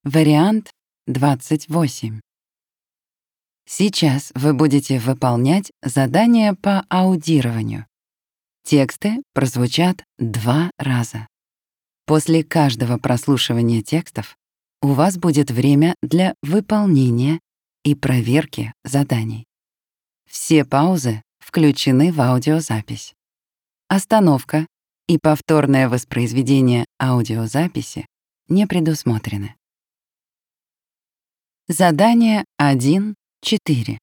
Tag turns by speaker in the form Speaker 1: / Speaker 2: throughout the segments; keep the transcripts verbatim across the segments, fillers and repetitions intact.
Speaker 1: Вариант двадцать восемь. Сейчас вы будете выполнять задание по аудированию. Тексты прозвучат два раза. После каждого прослушивания текстов у вас будет время для выполнения и проверки заданий. Все паузы включены в аудиозапись. Остановка и повторное воспроизведение аудиозаписи не предусмотрены. Задание один четыре.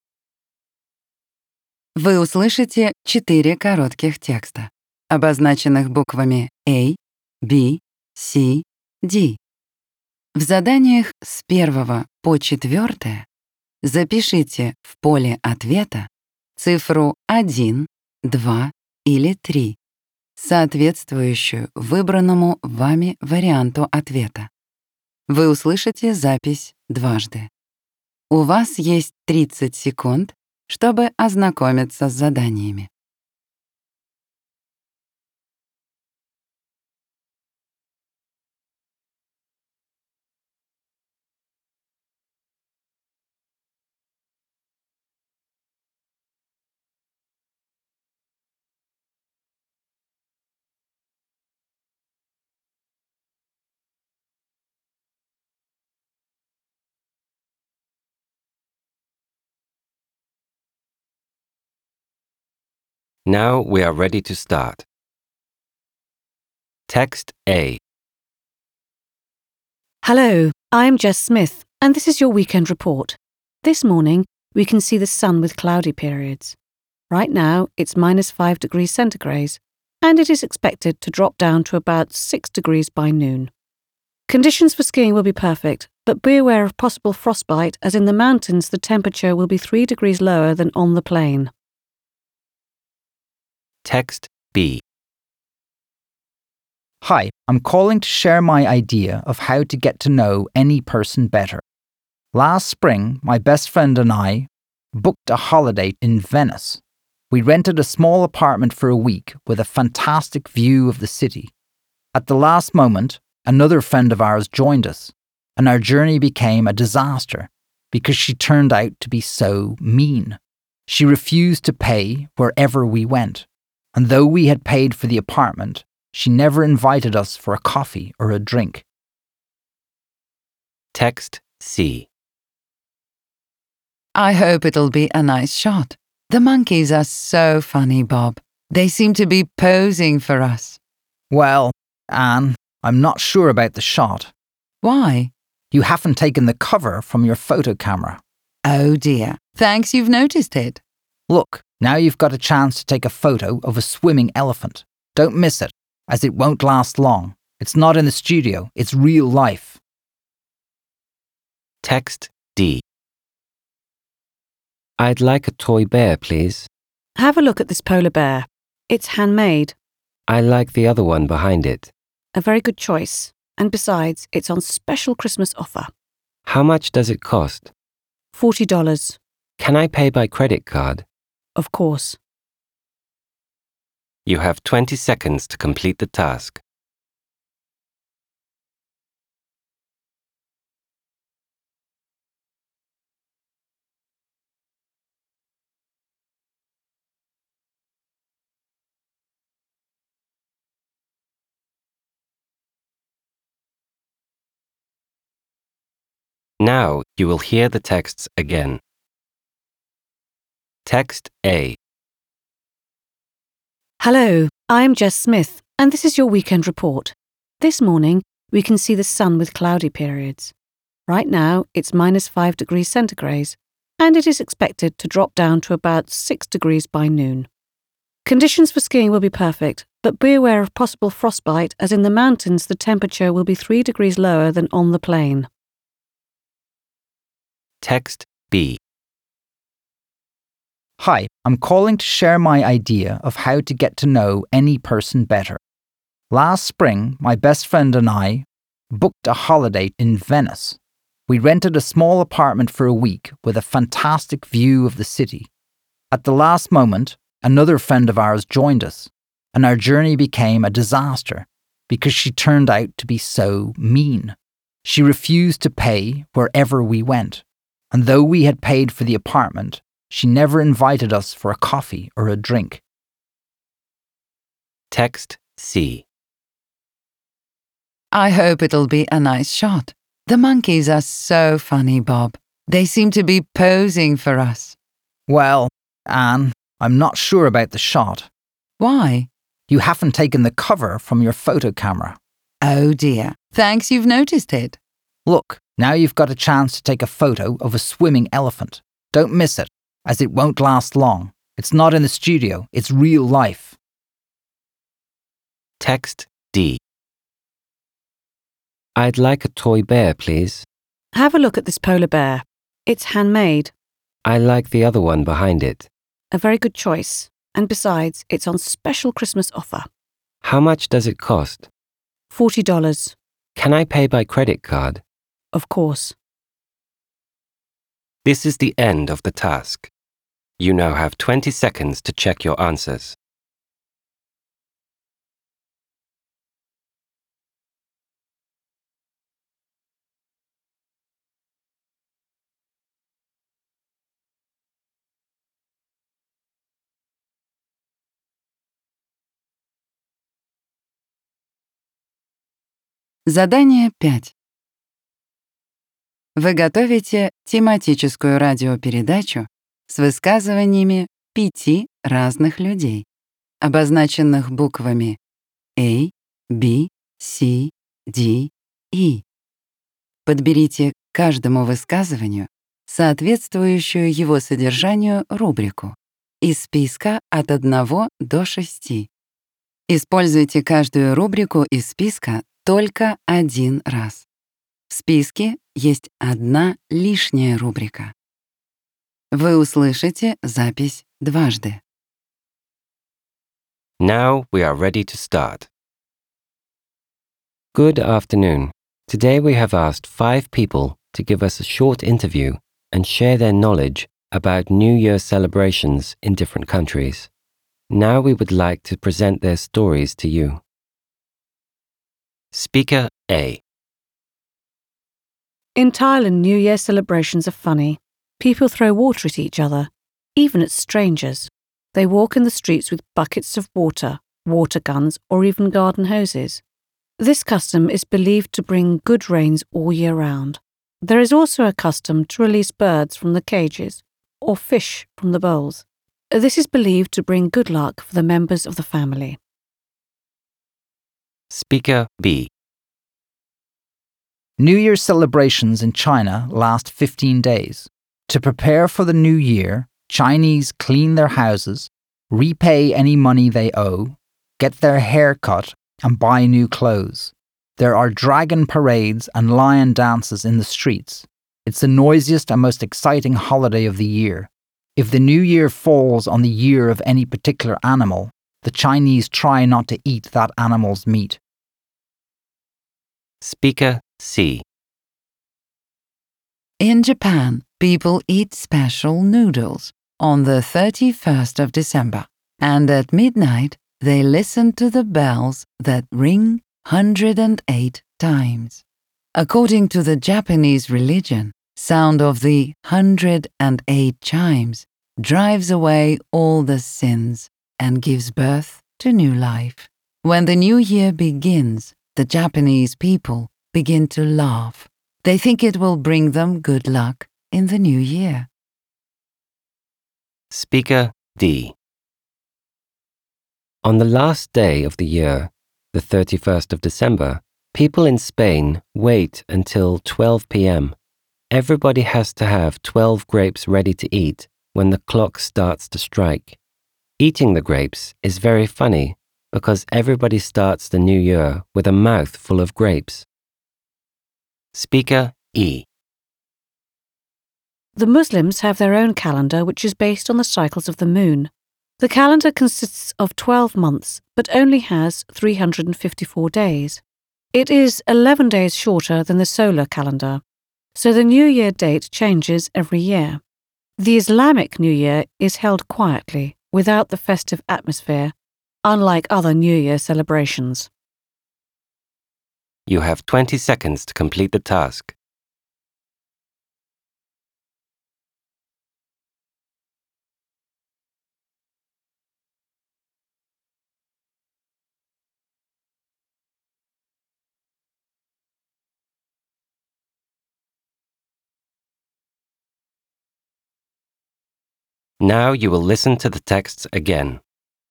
Speaker 1: Вы услышите четыре коротких текста, обозначенных буквами A, B, C, D. В заданиях с первого по четвёртое запишите в поле ответа цифру один, два или три, соответствующую выбранному вами варианту ответа. Вы услышите запись дважды. У вас есть тридцать секунд, чтобы ознакомиться с заданиями.
Speaker 2: Now we are ready to start. Text A.
Speaker 3: Hello, I'm Jess Smith, and this is your weekend report. This morning, we can see the sun with cloudy periods. Right now, it's minus five degrees centigrade, and it is expected to drop down to about six degrees by noon. Conditions for skiing will be perfect, but be aware of possible frostbite, as in the mountains the temperature will be three degrees lower than on the plain.
Speaker 2: Text B.
Speaker 4: Hi, I'm calling to share my idea of how to get to know any person better. Last spring, my best friend and I booked a holiday in Venice. We rented a small apartment for a week with a fantastic view of the city. At the last moment, another friend of ours joined us, and our journey became a disaster because she turned out to be so mean. She refused to pay wherever we went. And though we had paid for the apartment, she never invited us for a coffee or a drink.
Speaker 2: Text C.
Speaker 1: I hope it'll be a nice shot. The monkeys are so funny, Bob. They seem to be posing for us.
Speaker 4: Well, Anne, I'm not sure about the shot.
Speaker 1: Why?
Speaker 4: You haven't taken the cover from your photo camera.
Speaker 1: Oh dear. Thanks you've noticed it.
Speaker 4: Look, now you've got a chance to take a photo of a swimming elephant. Don't miss it, as it won't last long. It's not in the studio, it's real life.
Speaker 2: Text D. I'd like a toy bear, please.
Speaker 3: Have a look at this polar bear. It's handmade.
Speaker 2: I like the other one behind it.
Speaker 3: A very good choice. And besides, it's on special Christmas offer.
Speaker 2: How much does it cost?
Speaker 3: forty dollars.
Speaker 2: Can I pay by credit card?
Speaker 3: Of course.
Speaker 2: You have twenty seconds to complete the task. Now you will hear the texts again. Text A.
Speaker 3: Hello, I'm Jess Smith, and this is your weekend report. This morning, we can see the sun with cloudy periods. Right now, it's minus five degrees centigrade, and it is expected to drop down to about six degrees by noon. Conditions for skiing will be perfect, but be aware of possible frostbite, as in the mountains the temperature will be three degrees lower than on the plain.
Speaker 2: Text B.
Speaker 4: Hi, I'm calling to share my idea of how to get to know any person better. Last spring, my best friend and I booked a holiday in Venice. We rented a small apartment for a week with a fantastic view of the city. At the last moment, another friend of ours joined us, and our journey became a disaster because she turned out to be so mean. She refused to pay wherever we went, and though we had paid for the apartment, she never invited us for a coffee or a drink.
Speaker 2: Text C.
Speaker 1: I hope it'll be a nice shot. The monkeys are so funny, Bob. They seem to be posing for us.
Speaker 4: Well, Anne, I'm not sure about the shot.
Speaker 1: Why?
Speaker 4: You haven't taken the cover from your photo camera.
Speaker 1: Oh dear. Thanks you've noticed it.
Speaker 4: Look, now you've got a chance to take a photo of a swimming elephant. Don't miss it, as it won't last long. It's not in the studio, it's real life.
Speaker 2: Text D. I'd like a toy bear, please.
Speaker 3: Have a look at this polar bear. It's handmade.
Speaker 2: I like the other one behind it.
Speaker 3: A very good choice. And besides, it's on special Christmas offer.
Speaker 2: How much does it cost?
Speaker 3: forty dollars.
Speaker 2: Can I pay by credit card?
Speaker 3: Of course.
Speaker 2: This is the end of the task. You now have twenty seconds to check your answers.
Speaker 1: Задание пять. Вы готовите тематическую радиопередачу с высказываниями пяти разных людей, обозначенных буквами A, B, C, D, E. Подберите к каждому высказыванию соответствующую его содержанию рубрику из списка от одного до шести. Используйте каждую рубрику из списка только один раз. В списке есть одна лишняя рубрика. Вы услышите запись дважды.
Speaker 2: Now we are ready to start. Good afternoon. Today we have asked five people to give us a short interview and share their knowledge about New Year celebrations in different countries. Now we would like to present their stories to you. Speaker A.
Speaker 3: In Thailand, New Year celebrations are funny. People throw water at each other, even at strangers. They walk in the streets with buckets of water, water guns, or even garden hoses. This custom is believed to bring good rains all year round. There is also a custom to release birds from the cages or fish from the bowls. This is believed to bring good luck for the members of the family.
Speaker 2: Speaker B.
Speaker 4: New Year celebrations in China last fifteen days. To prepare for the new year, Chinese clean their houses, repay any money they owe, get their hair cut, and buy new clothes. There are dragon parades and lion dances in the streets. It's the noisiest and most exciting holiday of the year. If the new year falls on the year of any particular animal, the Chinese try not to eat that animal's meat.
Speaker 2: Speaker C.
Speaker 1: In Japan, people eat special noodles on the thirty-first of December, and at midnight they listen to the bells that ring one hundred eight times. According to the Japanese religion, sound of the one hundred eight chimes drives away all the sins and gives birth to new life. When the new year begins, the Japanese people begin to laugh. They think it will bring them good luck in the new year.
Speaker 2: Speaker D. On the last day of the year, the thirty-first of December, people in Spain wait until twelve p m Everybody has to have twelve grapes ready to eat when the clock starts to strike. Eating the grapes is very funny because everybody starts the new year with a mouth full of grapes. Speaker E.
Speaker 3: The Muslims have their own calendar which is based on the cycles of the moon. The calendar consists of twelve months but only has three hundred fifty-four days. It is eleven days shorter than the solar calendar, so the New Year date changes every year. The Islamic New Year is held quietly, without the festive atmosphere, unlike other New Year celebrations.
Speaker 2: You have twenty seconds to complete the task. Now you will listen to the texts again.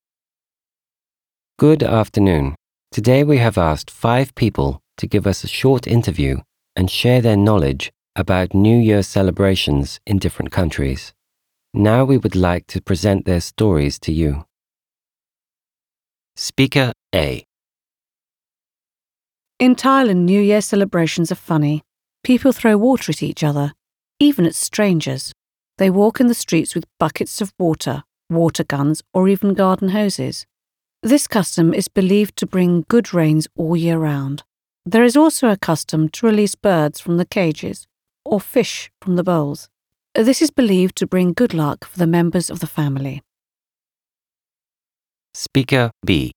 Speaker 2: Good afternoon. Today we have asked five people to give us a short interview and share their knowledge about New Year celebrations in different countries. Now we would like to present their stories to you. Speaker A.
Speaker 3: In Thailand, New Year celebrations are funny. People throw water at each other, even at strangers. They walk in the streets with buckets of water, water guns, or even garden hoses. This custom is believed to bring good rains all year round. There is also a custom to release birds from the cages or fish from the bowls. This is believed to bring good luck for the members of the family.
Speaker 2: Speaker B.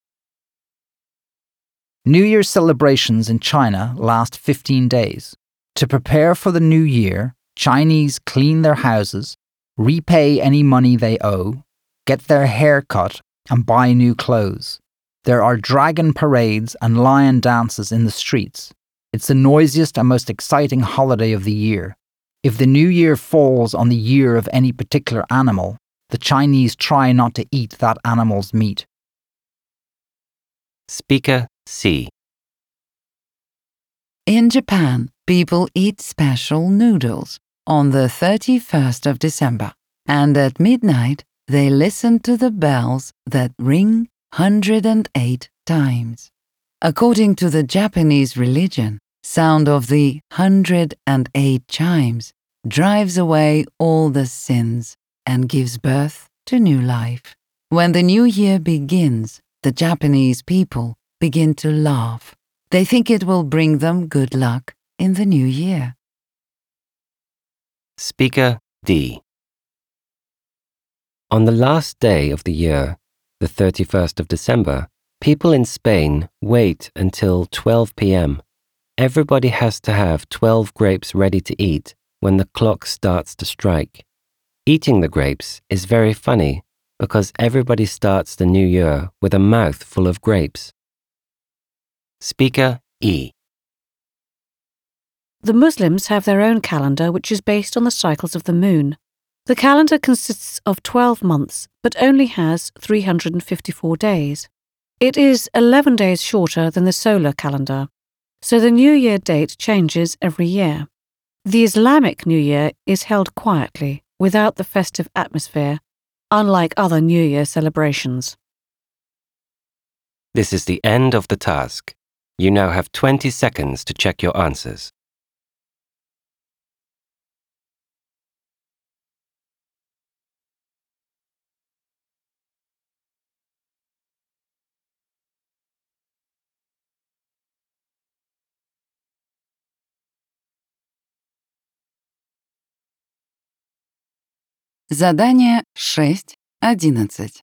Speaker 4: New Year celebrations in China last fifteen days. To prepare for the new year, Chinese clean their houses, repay any money they owe, get their hair cut, and buy new clothes. There are dragon parades and lion dances in the streets. It's the noisiest and most exciting holiday of the year. If the new year falls on the year of any particular animal, the Chinese try not to eat that animal's meat.
Speaker 2: Speaker C.
Speaker 1: In Japan, people eat special noodles on the thirty-first of December, and at midnight they listen to the bells that ring one hundred eight times. According to the Japanese religion, sound of the one hundred eight chimes drives away all the sins and gives birth to new life. When the new year begins, the Japanese people begin to laugh. They think it will bring them good luck in the new year.
Speaker 2: Speaker D. On the last day of the year, the thirty-first of December, people in Spain wait until twelve p.m. Everybody has to have twelve grapes ready to eat when the clock starts to strike. Eating the grapes is very funny because everybody starts the new year with a mouth full of grapes. Speaker E.
Speaker 3: The Muslims have their own calendar which is based on the cycles of the moon. The calendar consists of twelve months but only has three hundred fifty-four days. It is eleven days shorter than the solar calendar, so the New Year date changes every year. The Islamic New Year is held quietly, without the festive atmosphere, unlike other New Year celebrations.
Speaker 2: This is the end of the task. You now have twenty seconds to check your answers.
Speaker 1: Задание шесть одиннадцать.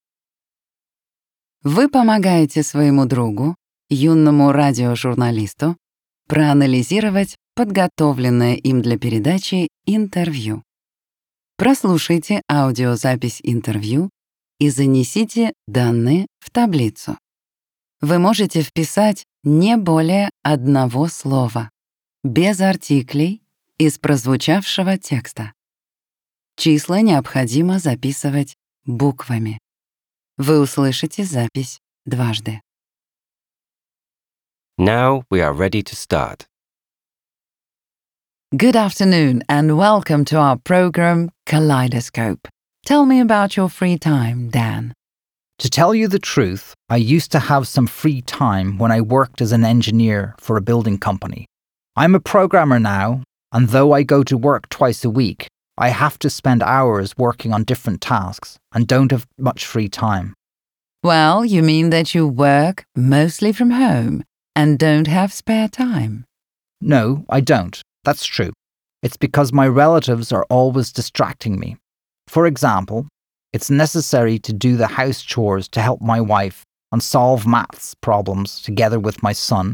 Speaker 1: Вы помогаете своему другу, юному радиожурналисту, проанализировать подготовленное им для передачи интервью. Прослушайте аудиозапись интервью и занесите данные в таблицу. Вы можете вписать не более одного слова, без артиклей, из прозвучавшего текста. Числа необходимо записывать буквами. Вы услышите запись дважды.
Speaker 2: Now we are ready to start.
Speaker 1: Good afternoon and welcome to our program Kaleidoscope. Tell me about your free time, Dan.
Speaker 4: To tell you the truth, I used to have some free time when I worked as an engineer for a building company. I'm a programmer now, and though I go to work twice a week, I have to spend hours working on different tasks and don't have much free time.
Speaker 1: Well, you mean that you work mostly from home and don't have spare time?
Speaker 4: No, I don't. That's true. It's because my relatives are always distracting me. For example, it's necessary to do the house chores to help my wife and solve maths problems together with my son,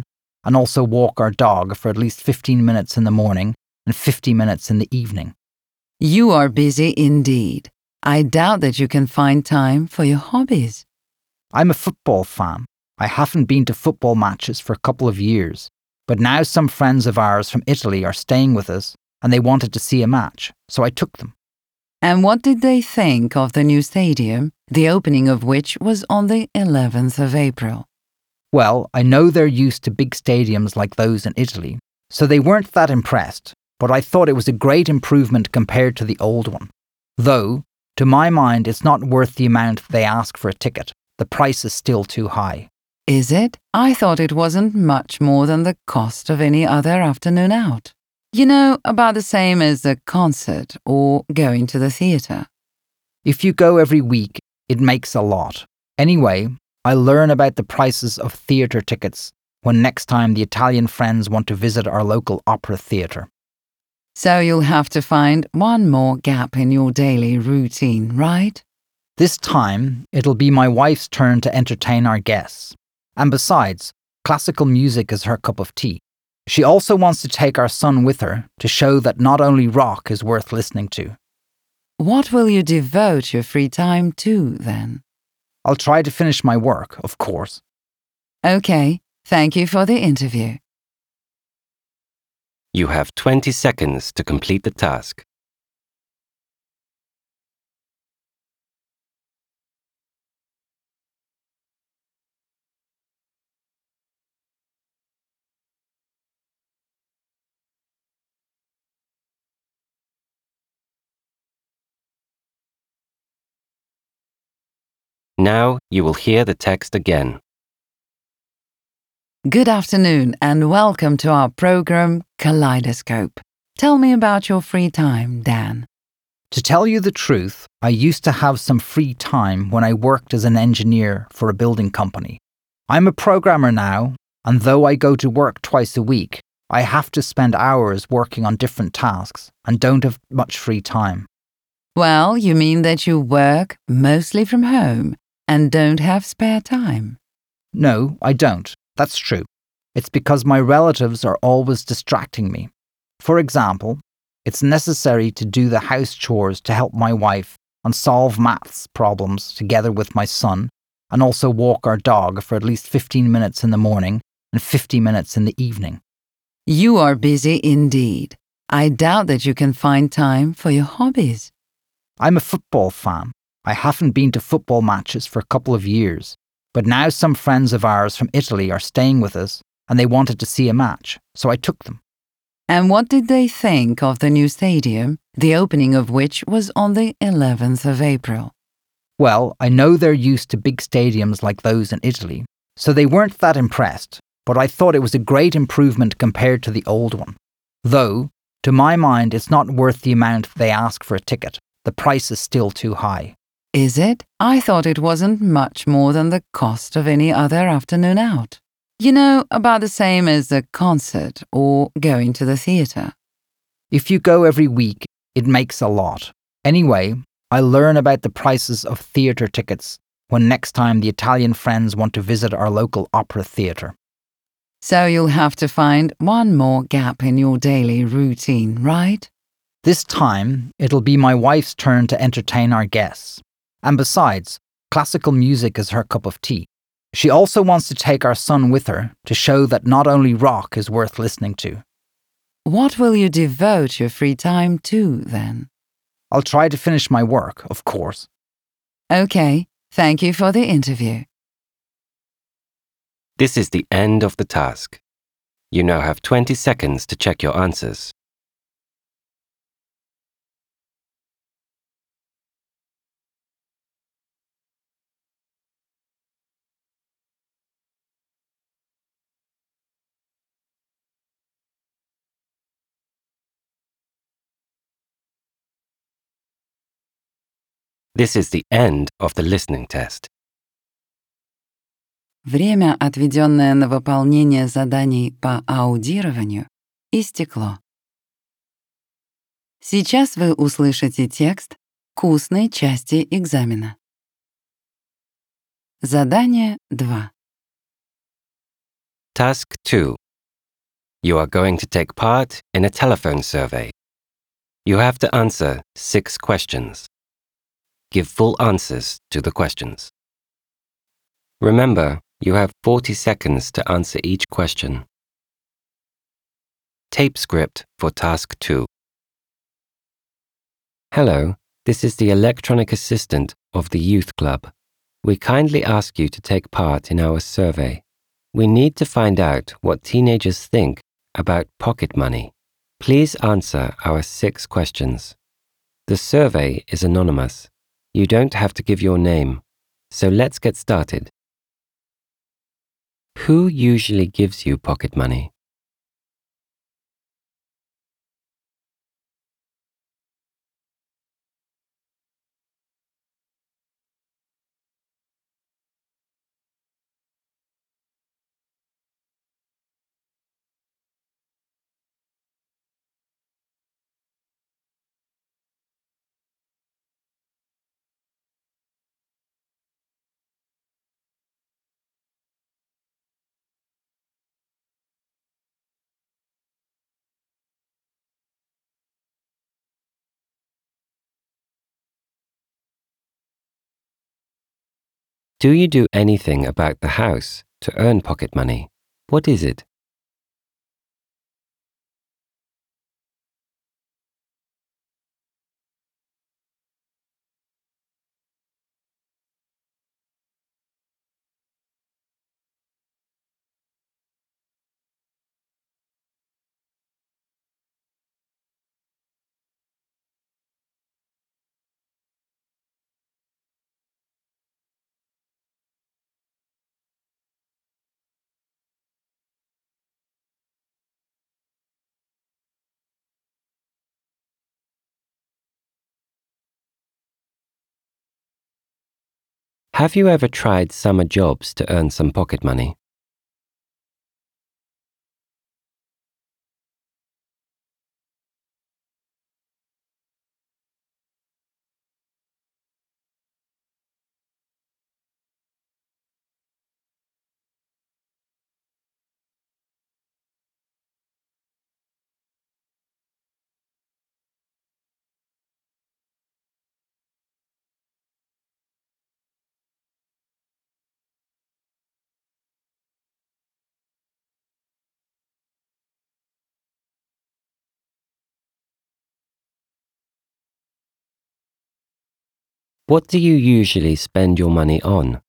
Speaker 4: and also walk our dog for at least fifteen minutes in the morning and fifty minutes in the evening.
Speaker 1: You are busy indeed. I doubt that you can find time for your hobbies.
Speaker 4: I'm a football fan. I haven't been to football matches for a couple of years, but now some friends of ours from Italy are staying with us and they wanted to see a match, so I took them.
Speaker 1: And what did they think of the new stadium, the opening of which was on the eleventh of April?
Speaker 4: Well, I know they're used to big stadiums like those in Italy, so they weren't that impressed, but I thought it was a great improvement compared to the old one. Though, to my mind, it's not worth the amount they ask for a ticket. The price is still too high.
Speaker 1: Is it? I thought it wasn't much more than the cost of any other afternoon out. You know, about the same as a concert or going to the theatre.
Speaker 4: If you go every week, it makes a lot. Anyway, I'll learn about the prices of theatre tickets when next time the Italian friends want to visit our local opera theatre.
Speaker 1: So you'll have to find one more gap in your daily routine, right?
Speaker 4: This time, it'll be my wife's turn to entertain our guests. And besides, classical music is her cup of tea. She also wants to take our son with her to show that not only rock is worth listening to.
Speaker 1: What will you devote your free time to, then?
Speaker 4: I'll try to finish my work, of course.
Speaker 1: Okay, thank you for the interview.
Speaker 2: You have twenty seconds to complete the task. Now you will hear the text again.
Speaker 1: Good afternoon and welcome to our program Kaleidoscope. Tell me about your free time, Dan.
Speaker 4: To tell you the truth, I used to have some free time when I worked as an engineer for a building company. I'm a programmer now, and though I go to work twice a week, I have to spend hours working on different tasks and don't have much free time.
Speaker 1: Well, you mean that you work mostly from home and don't have spare time?
Speaker 4: No, I don't. That's true. It's because my relatives are always distracting me. For example, it's necessary to do the house chores to help my wife and solve maths problems together with my son, and also walk our dog for at least fifteen minutes in the morning and fifty minutes in the evening.
Speaker 1: You are busy indeed. I doubt that you can find time for your hobbies.
Speaker 4: I'm a football fan. I haven't been to football matches for a couple of years, but now some friends of ours from Italy are staying with us and they wanted to see a match, so I took them.
Speaker 1: And what did they think of the new stadium, the opening of which was on the eleventh of April?
Speaker 4: Well, I know they're used to big stadiums like those in Italy, so they weren't that impressed, but I thought it was a great improvement compared to the old one. Though, to my mind, it's not worth the amount they ask for a ticket. The price is still too high.
Speaker 1: Is it? I thought it wasn't much more than the cost of any other afternoon out. You know, about the same as a concert or going to the theatre.
Speaker 4: If you go every week, it makes a lot. Anyway, I'll learn about the prices of theatre tickets when next time the Italian friends want to visit our local opera theatre.
Speaker 1: So you'll have to find one more gap in your daily routine, right?
Speaker 4: This time, it'll be my wife's turn to entertain our guests. And besides, classical music is her cup of tea. She also wants to take our son with her to show that not only rock is worth listening to.
Speaker 1: What will you devote your free time to, then?
Speaker 4: I'll try to finish my work, of course.
Speaker 1: Okay, thank you for the interview.
Speaker 2: This is the end of the task. You now have twenty seconds to check your answers. This is the end of the listening test.
Speaker 1: Время, отведенное на выполнение заданий по аудированию, истекло. Сейчас вы услышите текст к устной части экзамена. Задание два.
Speaker 2: Task two. You are going to take part in a telephone survey. You have to answer six questions. Give full answers to the questions. Remember, you have forty seconds to answer each question. Tape script for task two. Hello, this is the electronic assistant of the youth club. We kindly ask you to take part in our survey. We need to find out what teenagers think about pocket money. Please answer our six questions. The survey is anonymous. You don't have to give your name. So let's get started. Who usually gives you pocket money? Do you do anything about the house to earn pocket money? What is it? Have you ever tried summer jobs to earn some pocket money? What do you usually spend your money on?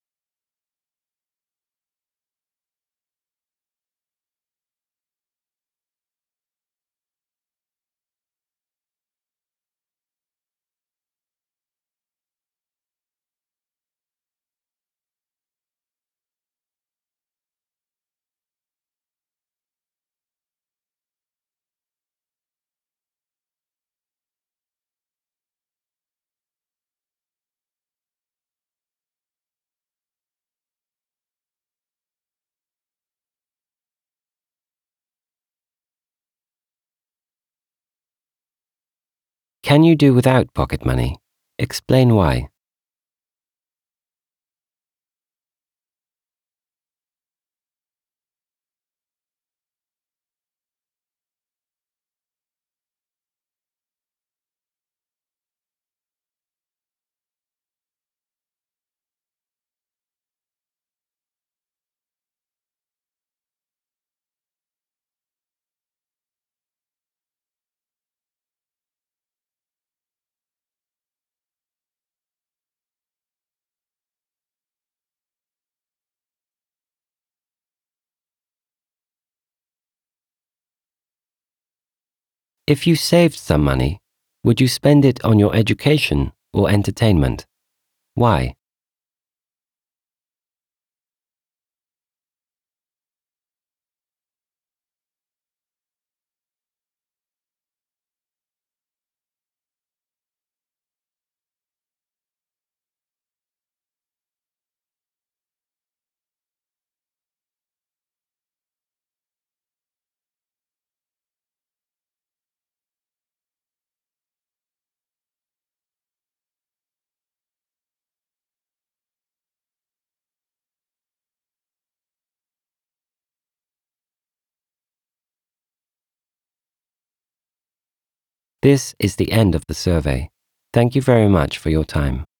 Speaker 2: Can you do without pocket money? Explain why. If you saved some money, would you spend it on your education or entertainment? Why? This is the end of the survey. Thank you very much for your time.